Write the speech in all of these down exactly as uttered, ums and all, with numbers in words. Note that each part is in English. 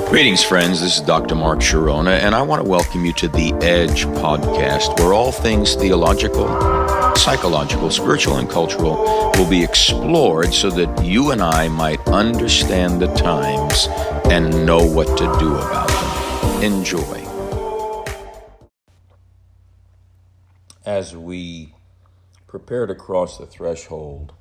Greetings, friends. This is Doctor Mark Sharona, and I want to welcome you to the Edge podcast, where all things theological, psychological, spiritual, and cultural will be explored so that you and I might understand the times and know what to do about them. Enjoy. As we prepare to cross the threshold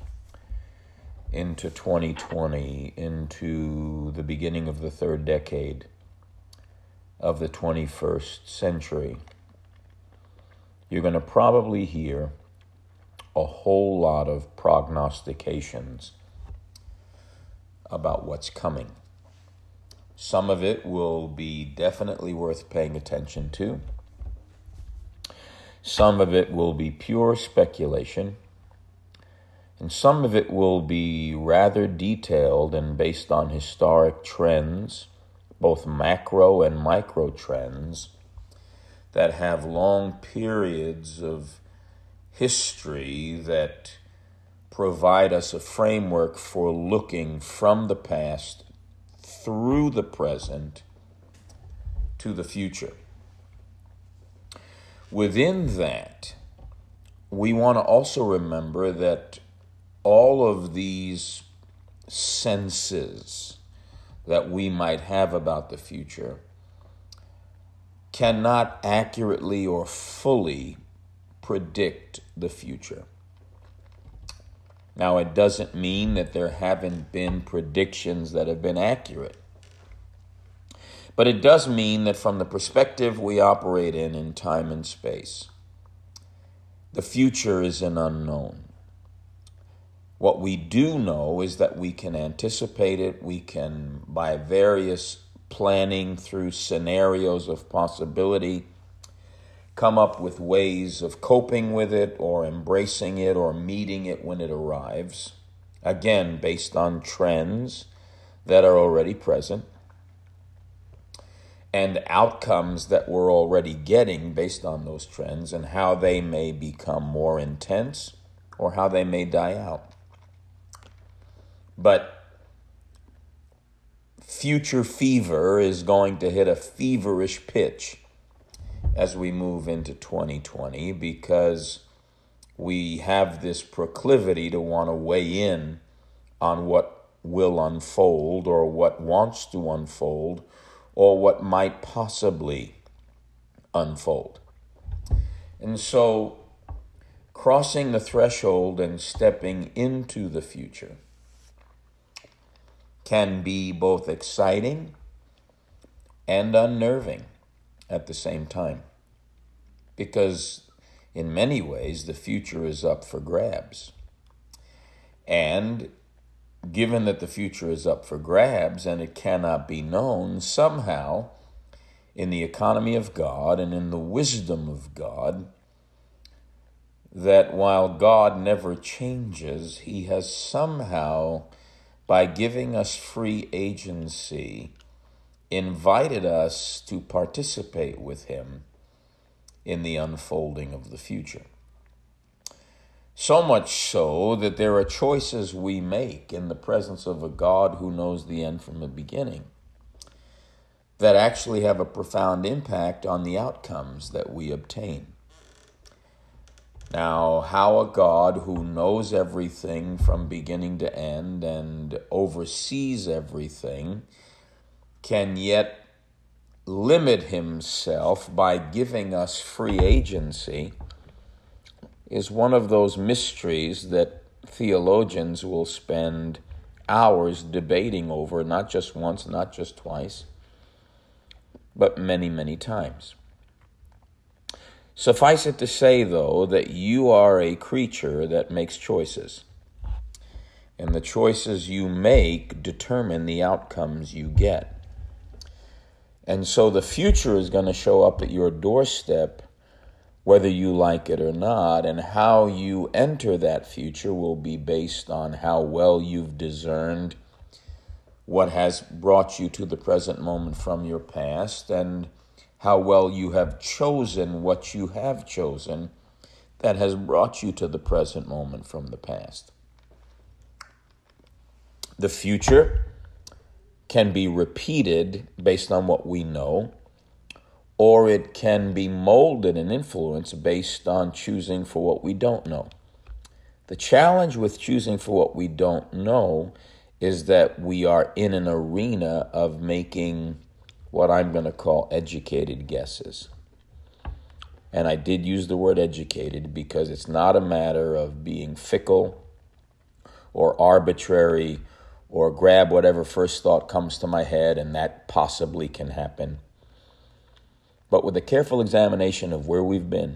into twenty twenty, into the beginning of the third decade of the twenty-first century, you're going to probably hear a whole lot of prognostications about what's coming. Some of it will be definitely worth paying attention to. Some of it will be pure speculation. And some of it will be rather detailed and based on historic trends, both macro and micro trends, that have long periods of history that provide us a framework for looking from the past through the present to the future. Within that, we want to also remember that all of these senses that we might have about the future cannot accurately or fully predict the future. Now, it doesn't mean that there haven't been predictions that have been accurate. But it does mean that from the perspective we operate in, in time and space, the future is an unknown. What we do know is that we can anticipate it. We can, by various planning through scenarios of possibility, come up with ways of coping with it or embracing it or meeting it when it arrives. Again, based on trends that are already present and outcomes that we're already getting based on those trends and how they may become more intense or how they may die out. But future fever is going to hit a feverish pitch as we move into twenty twenty because we have this proclivity to want to weigh in on what will unfold or what wants to unfold or what might possibly unfold. And so crossing the threshold and stepping into the future can be both exciting and unnerving at the same time. Because in many ways, the future is up for grabs. And given that the future is up for grabs and it cannot be known, somehow, in the economy of God and in the wisdom of God, that while God never changes, he has somehow, by giving us free agency, invited us to participate with him in the unfolding of the future. So much so that there are choices we make in the presence of a God who knows the end from the beginning that actually have a profound impact on the outcomes that we obtain. Now, how a God who knows everything from beginning to end and oversees everything can yet limit himself by giving us free agency is one of those mysteries that theologians will spend hours debating over, not just once, not just twice, but many, many times. Suffice it to say, though, that you are a creature that makes choices. And the choices you make determine the outcomes you get. And so the future is going to show up at your doorstep whether you like it or not, and how you enter that future will be based on how well you've discerned what has brought you to the present moment from your past, and how well you have chosen what you have chosen that has brought you to the present moment from the past. The future can be repeated based on what we know, or it can be molded and influenced based on choosing for what we don't know. The challenge with choosing for what we don't know is that we are in an arena of making what I'm going to call educated guesses. And I did use the word educated because it's not a matter of being fickle or arbitrary or grab whatever first thought comes to my head, and that possibly can happen. But with a careful examination of where we've been,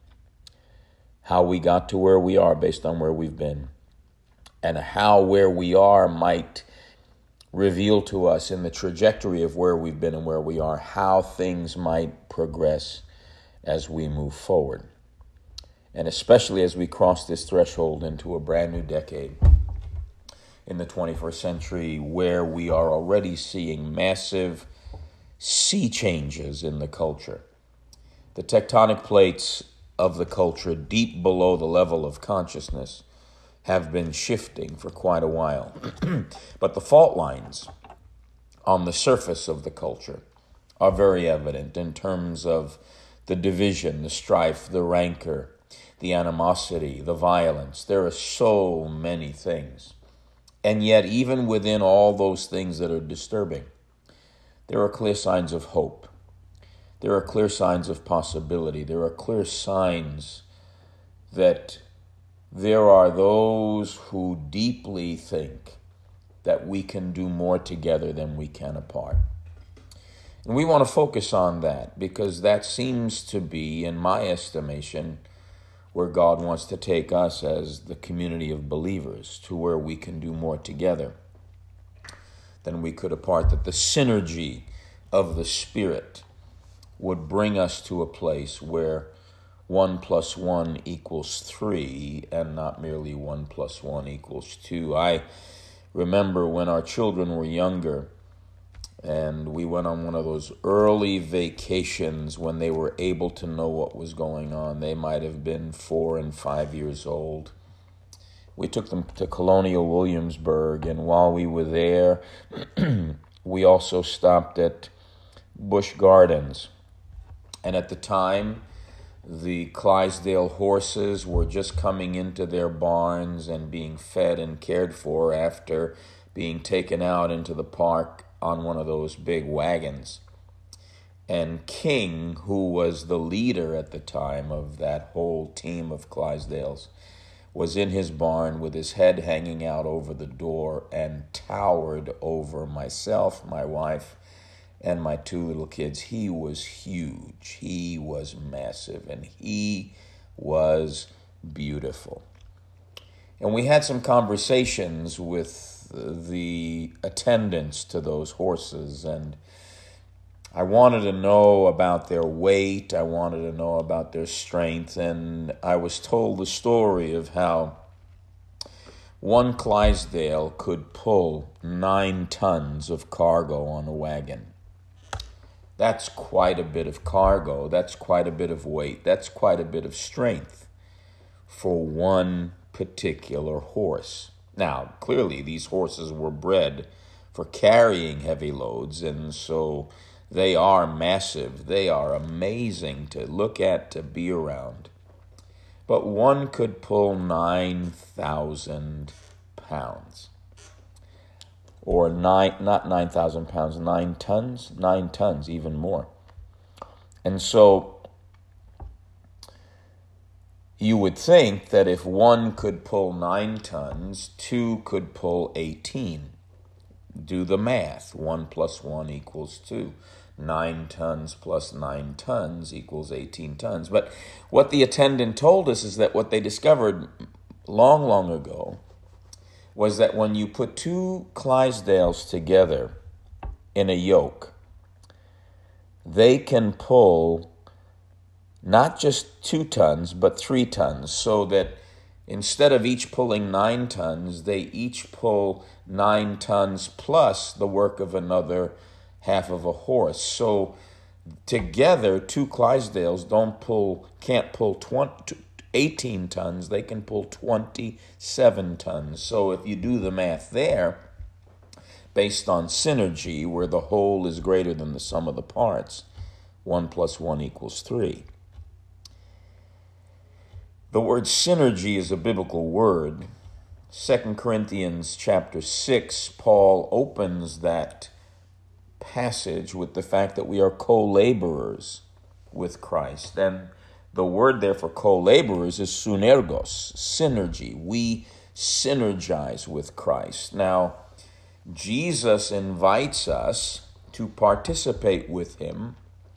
how we got to where we are based on where we've been, and how where we are might reveal to us in the trajectory of where we've been and where we are, how things might progress as we move forward. And especially as we cross this threshold into a brand new decade in the twenty-first century, where we are already seeing massive sea changes in the culture. The tectonic plates of the culture deep below the level of consciousness have been shifting for quite a while. But the fault lines on the surface of the culture are very evident in terms of the division, the strife, the rancor, the animosity, the violence. There are so many things. And yet, even within all those things that are disturbing, there are clear signs of hope. There are clear signs of possibility. There are clear signs that there are those who deeply think that we can do more together than we can apart. And we want to focus on that because that seems to be, in my estimation, where God wants to take us as the community of believers, to where we can do more together than we could apart, that the synergy of the Spirit would bring us to a place where one plus one equals three and not merely one plus one equals two. I remember when our children were younger and we went on one of those early vacations when they were able to know what was going on. They might have been four and five years old. We took them to Colonial Williamsburg, and while we were there, we also stopped at Busch Gardens. And at the time, the Clydesdale horses were just coming into their barns and being fed and cared for after being taken out into the park on one of those big wagons. And King, who was the leader at the time of that whole team of Clydesdales, was in his barn with his head hanging out over the door and towered over myself, my wife, and my two little kids. He was huge. He was massive, and he was beautiful. And we had some conversations with the attendants to those horses, and I wanted to know about their weight. I wanted to know about their strength, and I was told the story of how one Clydesdale could pull nine tons of cargo on a wagon. That's quite a bit of cargo. That's quite a bit of weight. That's quite a bit of strength for one particular horse. Now, clearly, these horses were bred for carrying heavy loads, and so they are massive. They are amazing to look at, to be around. But one could pull nine thousand pounds. Or nine, not nine thousand pounds, nine tons, nine tons, even more. And so you would think that if one could pull nine tons, two could pull eighteen. Do the math. One plus one equals two. Nine tons plus nine tons equals eighteen tons. But what the attendant told us is that what they discovered long, long ago was that when you put two Clydesdales together in a yoke, they can pull not just two tons, but three tons, so that instead of each pulling nine tons, they each pull nine tons plus the work of another half of a horse. So together, two Clydesdales don't pull, can't pull twenty, eighteen tons, they can pull twenty-seven tons. So if you do the math there, based on synergy, where the whole is greater than the sum of the parts. One plus one equals three. The word synergy is a biblical word. Second Corinthians chapter six, Paul opens that passage with the fact that we are co-laborers with Christ. And the word there for co-laborers is synergos, synergy. We synergize with Christ. Now, Jesus invites us to participate with him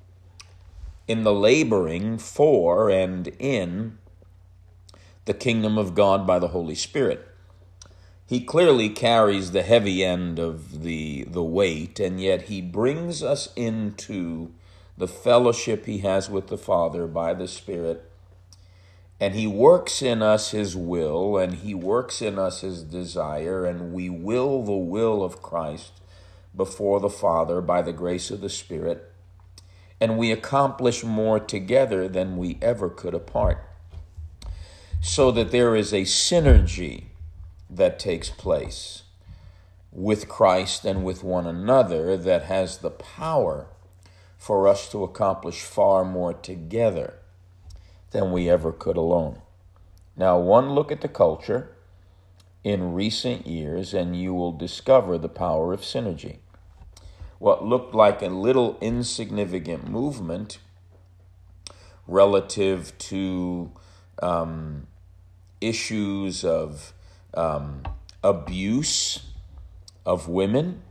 in the laboring for and in the kingdom of God by the Holy Spirit. He clearly carries the heavy end of the, the weight, and yet he brings us into the fellowship he has with the Father by the Spirit, and he works in us his will, and he works in us his desire, and we will the will of Christ before the Father by the grace of the Spirit, and we accomplish more together than we ever could apart, so that there is a synergy that takes place with Christ and with one another that has the power for us to accomplish far more together than we ever could alone. Now, one look at the culture in recent years and you will discover the power of synergy. What looked like a little insignificant movement relative to um, issues of um, abuse of women,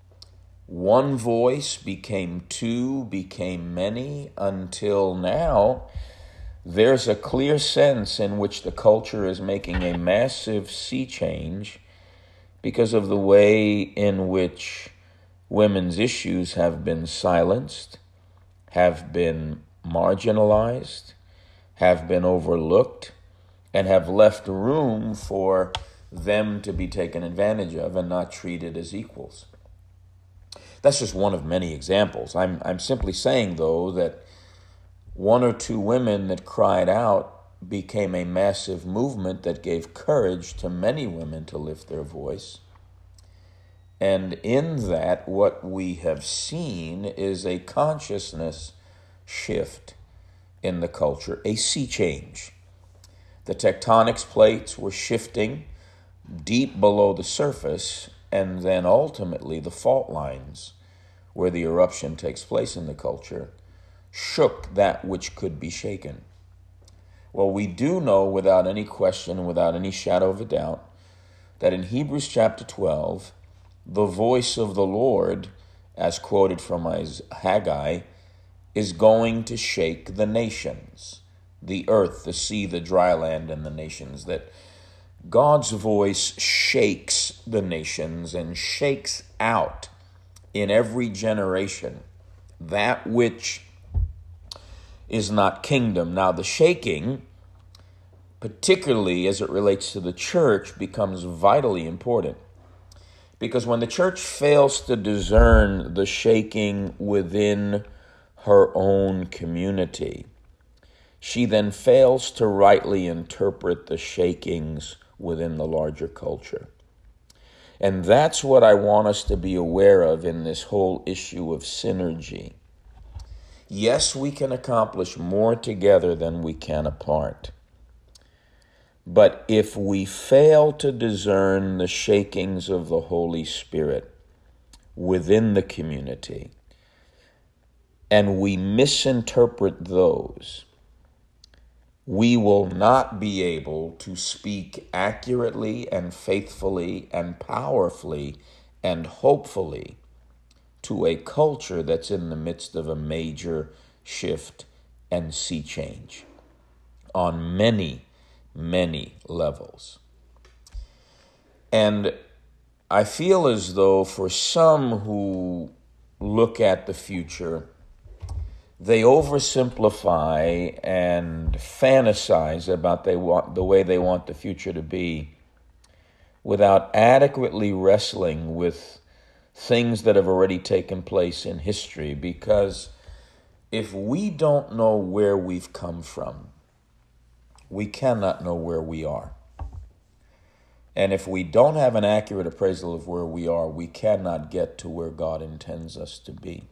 one voice became two, became many, until now there's a clear sense in which the culture is making a massive sea change because of the way in which women's issues have been silenced, have been marginalized, have been overlooked, and have left room for them to be taken advantage of and not treated as equals. That's just one of many examples. I'm I'm simply saying, though, that one or two women that cried out became a massive movement that gave courage to many women to lift their voice. And in that, what we have seen is a consciousness shift in the culture, a sea change. The tectonics plates were shifting deep below the surface, and then ultimately the fault lines where the eruption takes place in the culture shook that which could be shaken. Well, we do know without any question, without any shadow of a doubt, that in Hebrews chapter twelve, the voice of the Lord, as quoted from Haggai, is going to shake the nations, the earth, the sea, the dry land, and the nations. That God's voice shakes the nations and shakes out in every generation that which is not kingdom. Now, the shaking, particularly as it relates to the church, becomes vitally important. Because when the church fails to discern the shaking within her own community, she then fails to rightly interpret the shakings within the larger culture. And that's what I want us to be aware of in this whole issue of synergy. Yes, we can accomplish more together than we can apart. But if we fail to discern the shakings of the Holy Spirit within the community, and we misinterpret those, we will not be able to speak accurately and faithfully and powerfully and hopefully to a culture that's in the midst of a major shift and sea change on many, many levels. And I feel as though for some who look at the future, they oversimplify and fantasize about they want, the way they want the future to be without adequately wrestling with things that have already taken place in history. Because if we don't know where we've come from, we cannot know where we are. And if we don't have an accurate appraisal of where we are, we cannot get to where God intends us to be.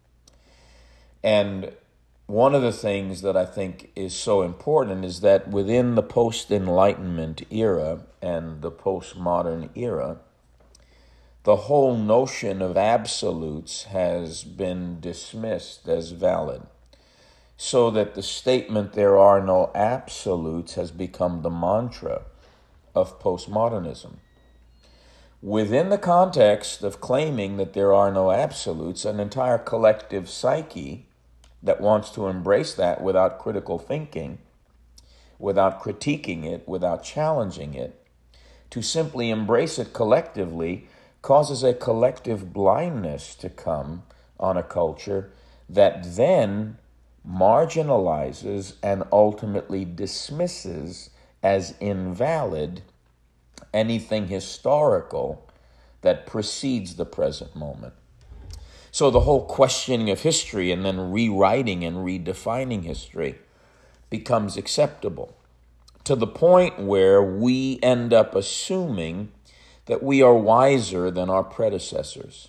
And one of the things that I think is so important is that within the post-Enlightenment era and the postmodern era, the whole notion of absolutes has been dismissed as valid, so that the statement "there are no absolutes" has become the mantra of postmodernism. Within the context of claiming that there are no absolutes, an entire collective psyche that wants to embrace that without critical thinking, without critiquing it, without challenging it, to simply embrace it collectively causes a collective blindness to come on a culture that then marginalizes and ultimately dismisses as invalid anything historical that precedes the present moment. So the whole questioning of history and then rewriting and redefining history becomes acceptable, to the point where we end up assuming that we are wiser than our predecessors.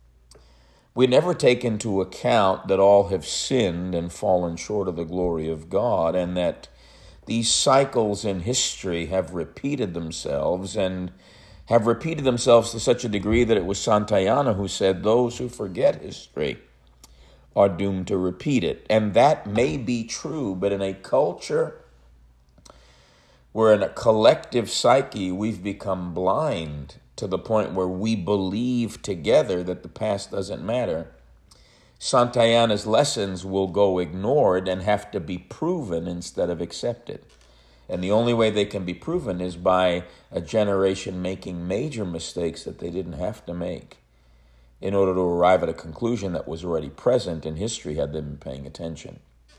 We never take into account that all have sinned and fallen short of the glory of God, and that these cycles in history have repeated themselves and have repeated themselves to such a degree that it was Santayana who said those who forget history are doomed to repeat it. And that may be true, but in a culture where in a collective psyche we've become blind to the point where we believe together that the past doesn't matter, Santayana's lessons will go ignored and have to be proven instead of accepted. And the only way they can be proven is by a generation making major mistakes that they didn't have to make in order to arrive at a conclusion that was already present in history had they been paying attention.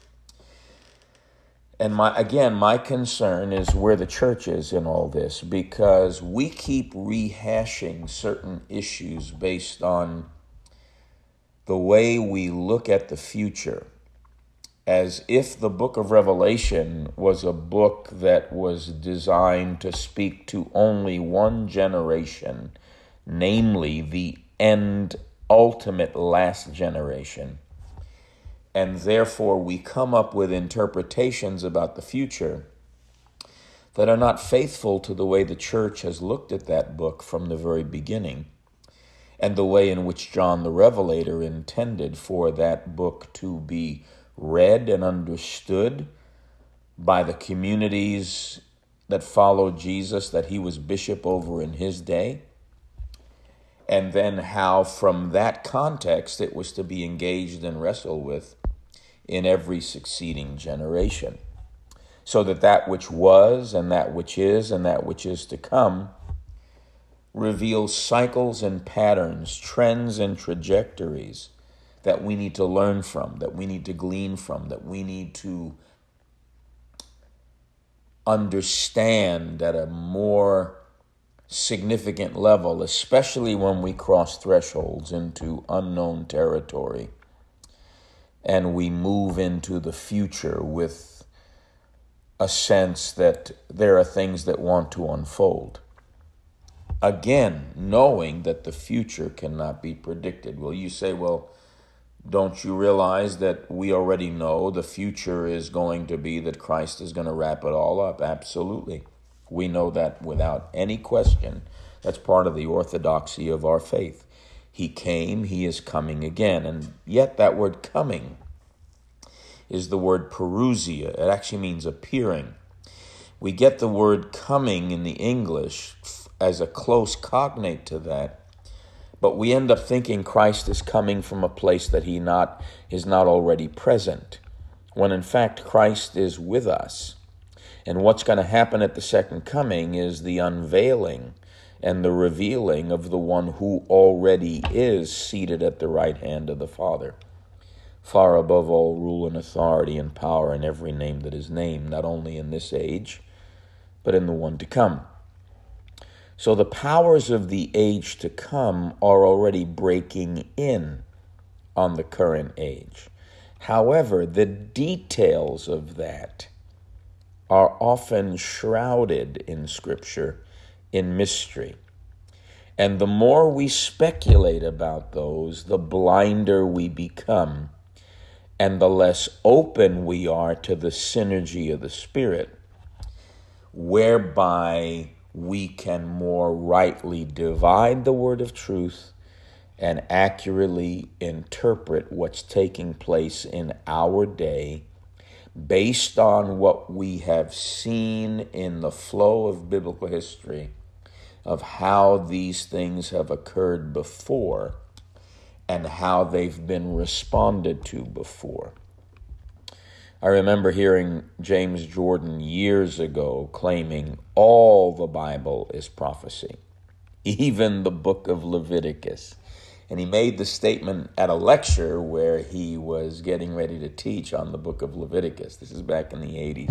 And my again, my concern is where the church is in all this, because we keep rehashing certain issues based on the way we look at the future, as if the book of Revelation was a book that was designed to speak to only one generation, namely the end, ultimate last generation. And therefore we come up with interpretations about the future that are not faithful to the way the church has looked at that book from the very beginning, and the way in which John the Revelator intended for that book to be read and understood by the communities that followed Jesus, that he was bishop over in his day, and then how from that context it was to be engaged and wrestled with in every succeeding generation, so that that which was and that which is and that which is to come reveals cycles and patterns, trends and trajectories that we need to learn from, that we need to glean from, that we need to understand at a more significant level, especially when we cross thresholds into unknown territory and we move into the future with a sense that there are things that want to unfold. Again, knowing that the future cannot be predicted. Well, you say, well, don't you realize that we already know the future is going to be that Christ is going to wrap it all up? Absolutely. We know that without any question. That's part of the orthodoxy of our faith. He came, he is coming again. And yet that word coming is the word parousia. It actually means appearing. We get the word coming in the English as a close cognate to that, but we end up thinking Christ is coming from a place that he not is not already present, when in fact Christ is with us. And what's going to happen at the second coming is the unveiling and the revealing of the one who already is seated at the right hand of the Father, far above all rule and authority and power and every name that is named, not only in this age, but in the one to come. So the powers of the age to come are already breaking in on the current age. However, the details of that are often shrouded in Scripture in mystery. And the more we speculate about those, the blinder we become, and the less open we are to the synergy of the Spirit, whereby we can more rightly divide the word of truth and accurately interpret what's taking place in our day based on what we have seen in the flow of biblical history of how these things have occurred before and how they've been responded to before. I remember hearing James Jordan years ago claiming all the Bible is prophecy, even the book of Leviticus. And he made the statement at a lecture where he was getting ready to teach on the book of Leviticus. This is back in the eighties.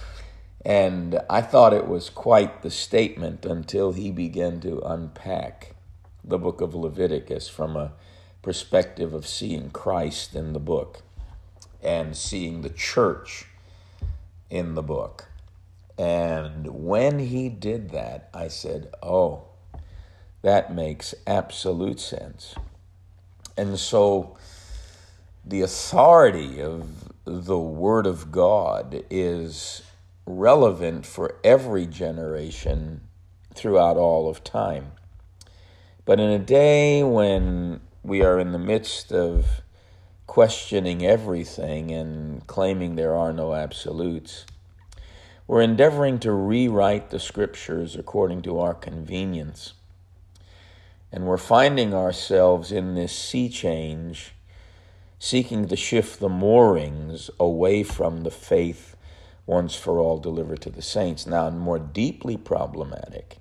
And I thought it was quite the statement until he began to unpack the book of Leviticus from a perspective of seeing Christ in the book and seeing the church in the book. And when he did that, I said, oh, that makes absolute sense. And so the authority of the Word of God is relevant for every generation throughout all of time. But in a day when we are in the midst of questioning everything and claiming there are no absolutes, we're endeavoring to rewrite the scriptures according to our convenience. And we're finding ourselves in this sea change, seeking to shift the moorings away from the faith once for all delivered to the saints. Now, more deeply problematic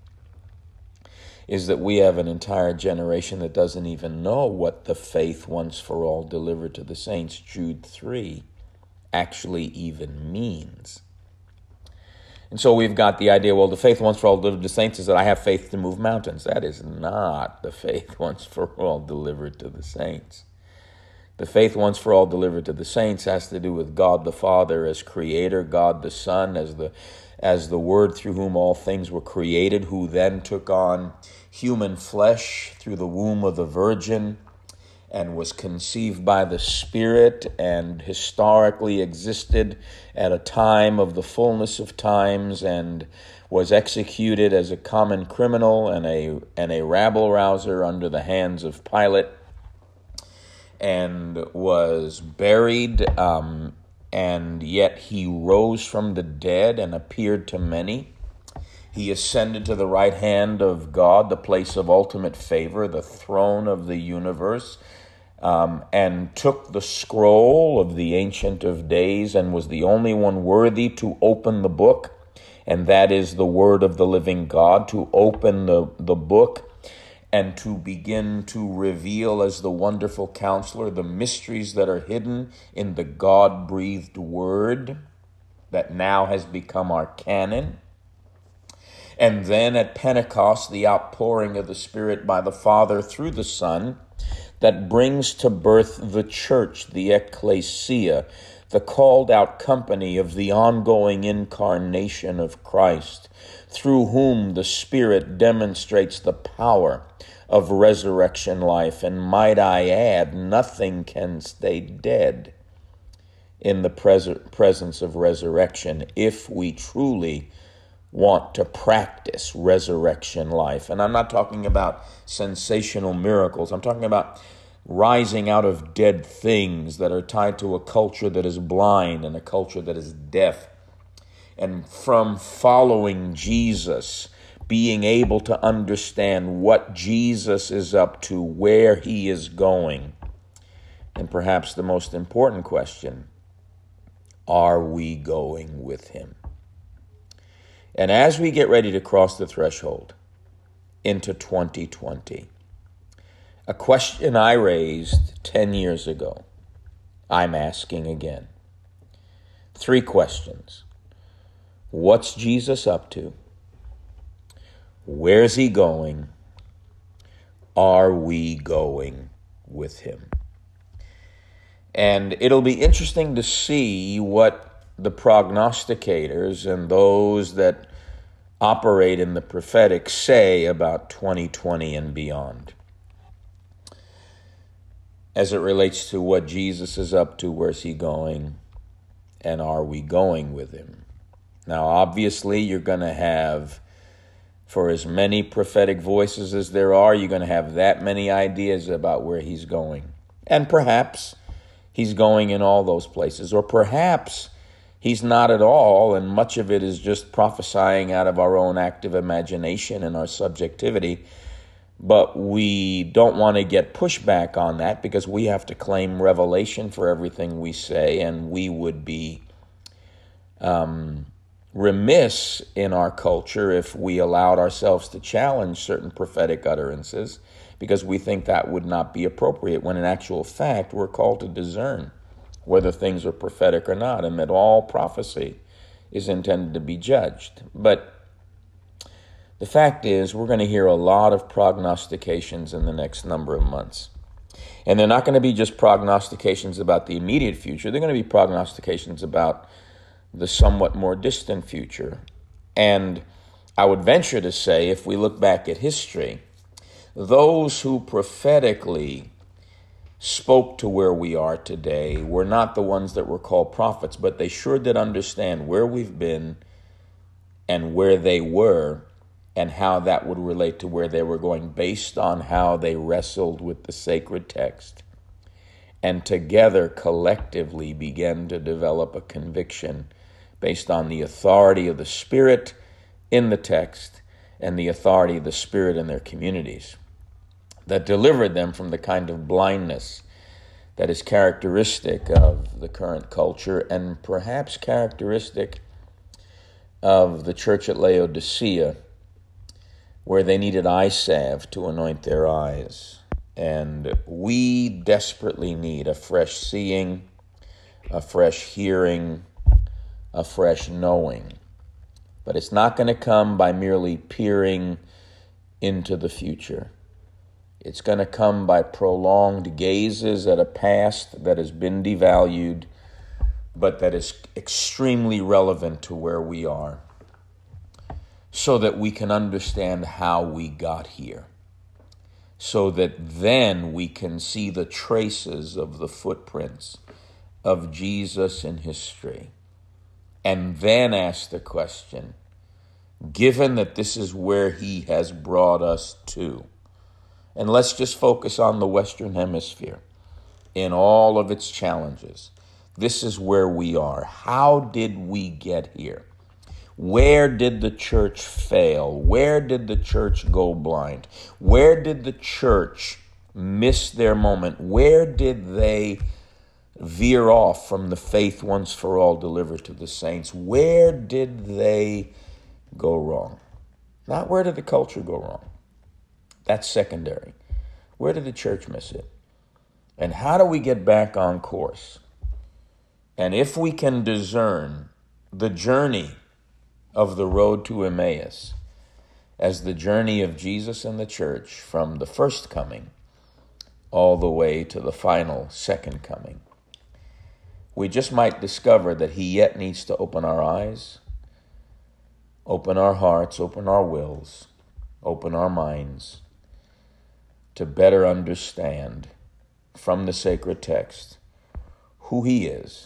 is that we have an entire generation that doesn't even know what the faith once for all delivered to the saints, Jude three, actually even means. And so we've got the idea, well, the faith once for all delivered to the saints is that I have faith to move mountains. That is not the faith once for all delivered to the saints. The faith once for all delivered to the saints has to do with God the Father as creator, God the Son as the as the Word through whom all things were created, who then took on human flesh through the womb of the Virgin and was conceived by the Spirit and historically existed at a time of the fullness of times and was executed as a common criminal and a and a rabble-rouser under the hands of Pilate, and was buried, um, and yet he rose from the dead and appeared to many. He ascended to the right hand of God, the place of ultimate favor, the throne of the universe, um, and took the scroll of the Ancient of Days and was the only one worthy to open the book, and that is the word of the living God, to open the, the book and to begin to reveal as the wonderful counselor the mysteries that are hidden in the God-breathed word that now has become our canon. And then at Pentecost, the outpouring of the Spirit by the Father through the Son that brings to birth the church, the ecclesia, the called out company of the ongoing incarnation of Christ, through whom the Spirit demonstrates the power of resurrection life. And might I add, nothing can stay dead in the pres- presence of resurrection if we truly want to practice resurrection life. And I'm not talking about sensational miracles. I'm talking about rising out of dead things that are tied to a culture that is blind and a culture that is deaf. And from following Jesus, being able to understand what Jesus is up to, where he is going. And perhaps the most important question, are we going with him? And as we get ready to cross the threshold into twenty twenty, a question I raised ten years ago, I'm asking again. Three questions. What's Jesus up to? Where's he going? Are we going with him? And it'll be interesting to see what the prognosticators and those that operate in the prophetic say about twenty twenty and beyond, as it relates to what Jesus is up to, where's he going, and are we going with him? Now, obviously, you're going to have, for as many prophetic voices as there are, you're going to have that many ideas about where he's going. And perhaps he's going in all those places, or perhaps he's not at all, and much of it is just prophesying out of our own active imagination and our subjectivity. But we don't want to get pushback on that, because we have to claim revelation for everything we say, and we would be um, remiss in our culture if we allowed ourselves to challenge certain prophetic utterances, because we think that would not be appropriate, when in actual fact we're called to discern whether things are prophetic or not, and that all prophecy is intended to be judged. But the fact is, we're going to hear a lot of prognostications in the next number of months. And they're not going to be just prognostications about the immediate future. They're going to be prognostications about the somewhat more distant future. And I would venture to say, if we look back at history, those who prophetically spoke to where we are today were not the ones that were called prophets, but they sure did understand where we've been and where they were, and how that would relate to where they were going, based on how they wrestled with the sacred text, and together collectively began to develop a conviction based on the authority of the Spirit in the text and the authority of the Spirit in their communities, that delivered them from the kind of blindness that is characteristic of the current culture, and perhaps characteristic of the church at Laodicea, where they needed eye salve to anoint their eyes. And we desperately need a fresh seeing, a fresh hearing, a fresh knowing. But it's not going to come by merely peering into the future. It's going to come by prolonged gazes at a past that has been devalued, but that is extremely relevant to where we are, so that we can understand how we got here, so that then we can see the traces of the footprints of Jesus in history, and then ask the question, given that this is where he has brought us to, and let's just focus on the Western Hemisphere in all of its challenges. This is where we are. How did we get here? Where did the church fail? Where did the church go blind? Where did the church miss their moment? Where did they veer off from the faith once for all delivered to the saints? Where did they go wrong? Not where did the culture go wrong? That's secondary. Where did the church miss it? And how do we get back on course? And if we can discern the journey of the road to Emmaus as the journey of Jesus and the church from the first coming all the way to the final second coming, we just might discover that he yet needs to open our eyes, open our hearts, open our wills, open our minds, to better understand from the sacred text who he is,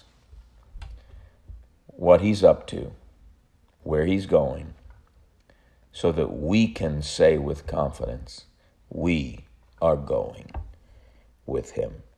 what he's up to, where he's going, so that we can say with confidence, we are going with him.